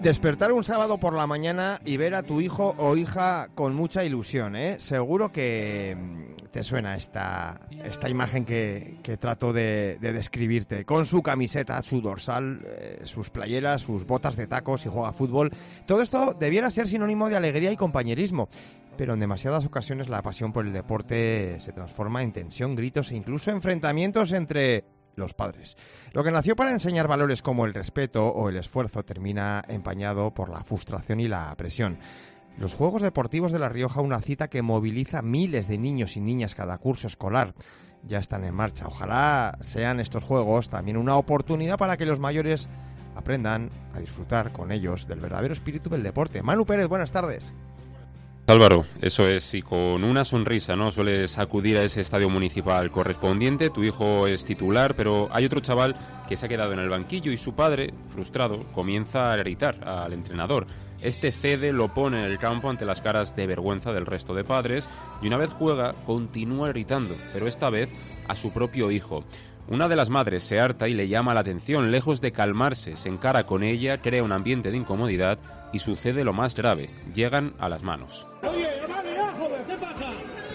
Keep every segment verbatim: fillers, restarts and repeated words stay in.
Despertar un sábado por la mañana y ver a tu hijo o hija con mucha ilusión, ¿eh? Seguro que te suena esta, esta imagen que, que trato de, de describirte. Con su camiseta, su dorsal, eh, sus playeras, sus botas de tacos y juega fútbol. Todo esto debiera ser sinónimo de alegría y compañerismo. Pero en demasiadas ocasiones la pasión por el deporte se transforma en tensión, gritos e incluso enfrentamientos entre los padres. Lo que nació para enseñar valores como el respeto o el esfuerzo termina empañado por la frustración y la presión. Los Juegos Deportivos de La Rioja, una cita que moviliza miles de niños y niñas cada curso escolar, ya están en marcha. Ojalá sean estos Juegos también una oportunidad para que los mayores aprendan a disfrutar con ellos del verdadero espíritu del deporte. Manu Pérez, buenas tardes. Álvaro, eso es, y con una sonrisa, ¿no? Sueles acudir a ese estadio municipal correspondiente, tu hijo es titular, pero hay otro chaval que se ha quedado en el banquillo y su padre, frustrado, comienza a gritar al entrenador. Este cede, lo pone en el campo ante las caras de vergüenza del resto de padres y una vez juega, continúa gritando, pero esta vez a su propio hijo. Una de las madres se harta y le llama la atención, lejos de calmarse, se encara con ella, crea un ambiente de incomodidad y sucede lo más grave, llegan a las manos. Oye, vale, ya, joder, ¿qué pasa?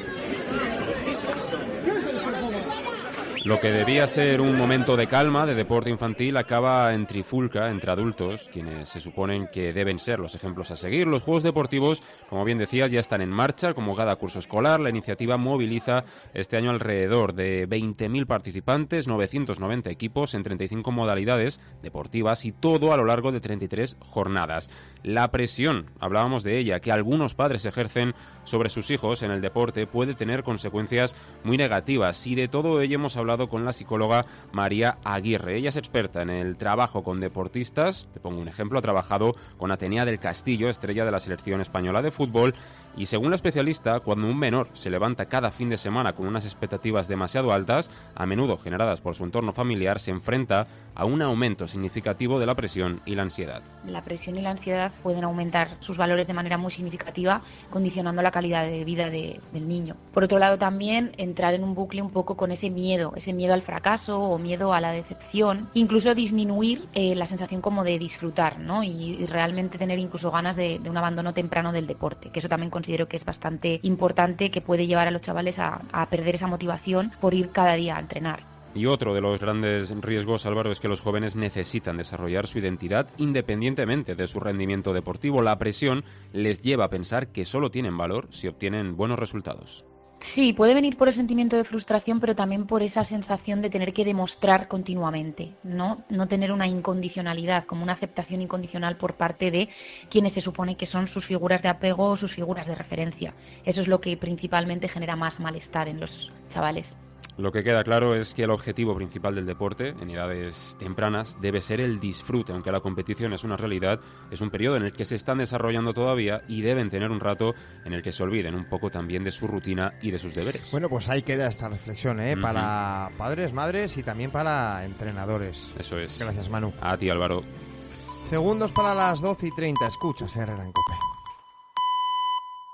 ¿Qué es esto? ¿Qué es esto, joder? Lo que debía ser un momento de calma, de deporte infantil, acaba en trifulca entre adultos, quienes se suponen que deben ser los ejemplos a seguir. Los Juegos Deportivos, como bien decías, ya están en marcha, como cada curso escolar. La iniciativa moviliza este año alrededor de veinte mil participantes, novecientos noventa equipos en treinta y cinco modalidades deportivas y todo a lo largo de treinta y tres jornadas. La presión, hablábamos de ella, que algunos padres ejercen sobre sus hijos en el deporte puede tener consecuencias muy negativas y de todo ello hemos hablado con la psicóloga María Aguirre. Ella es experta en el trabajo con deportistas. Te pongo un ejemplo, ha trabajado con Atenea del Castillo, estrella de la selección española de fútbol, y según la especialista, cuando un menor se levanta cada fin de semana con unas expectativas demasiado altas, a menudo generadas por su entorno familiar, se enfrenta a un aumento significativo de la presión y la ansiedad. La presión y la ansiedad pueden aumentar sus valores de manera muy significativa, condicionando la calidad de vida de, del niño. Por otro lado, también entrar en un bucle un poco con ese miedo, ese miedo al fracaso o miedo a la decepción, incluso disminuir eh, la sensación como de disfrutar, ¿no? Y, y realmente tener incluso ganas de, de un abandono temprano del deporte, que eso también considero que es bastante importante, que puede llevar a los chavales a, a perder esa motivación por ir cada día a entrenar. Y otro de los grandes riesgos, Álvaro, es que los jóvenes necesitan desarrollar su identidad independientemente de su rendimiento deportivo. La presión les lleva a pensar que solo tienen valor si obtienen buenos resultados. Sí, puede venir por el sentimiento de frustración, pero también por esa sensación de tener que demostrar continuamente, ¿no? No tener una incondicionalidad, como una aceptación incondicional por parte de quienes se supone que son sus figuras de apego o sus figuras de referencia. Eso es lo que principalmente genera más malestar en los chavales. Lo que queda claro es que el objetivo principal del deporte, en edades tempranas, debe ser el disfrute. Aunque la competición es una realidad, es un periodo en el que se están desarrollando todavía y deben tener un rato en el que se olviden un poco también de su rutina y de sus deberes. Bueno, pues ahí queda esta reflexión, ¿eh? Uh-huh. Para padres, madres y también para entrenadores. Eso es. Gracias, Manu. A ti, Álvaro. Segundos para las doce y treinta. Escuchas Herrera en Cope.